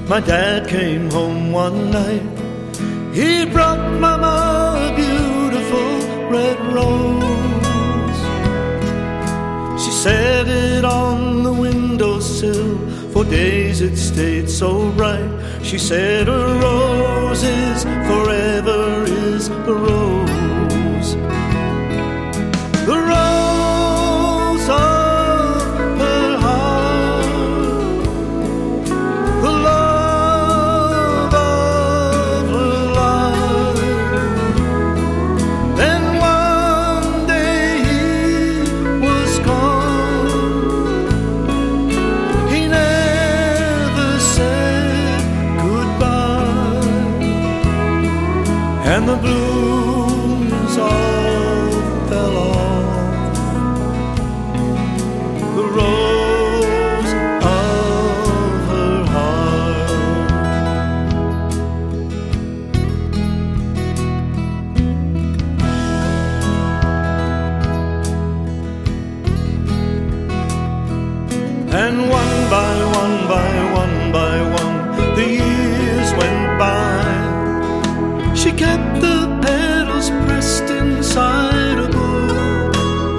My dad came home one night. He brought Mama a beautiful red rose. She set it on the windowsill. For days it stayed so bright. She said a rose is forever is a rose. The rose of her heart, the love of her life. Then one day he was gone. He never said goodbye, and the blooms all fell off the rose of her heart. And one by one by one by one, the years went by. She kept the petals pressed inside a book,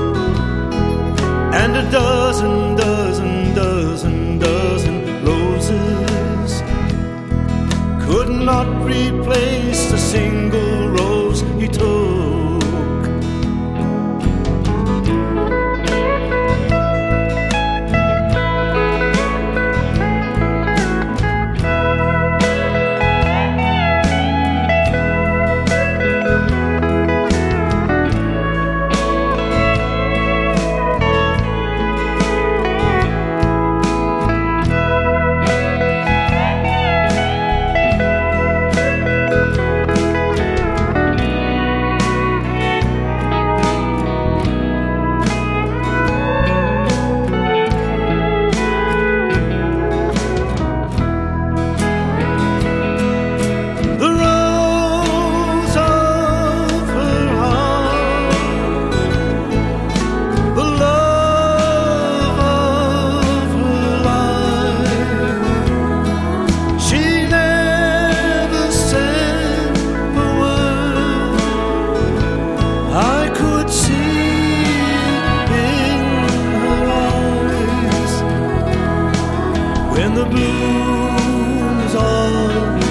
and a dozen roses could not replace the single rose he took. When the blooms all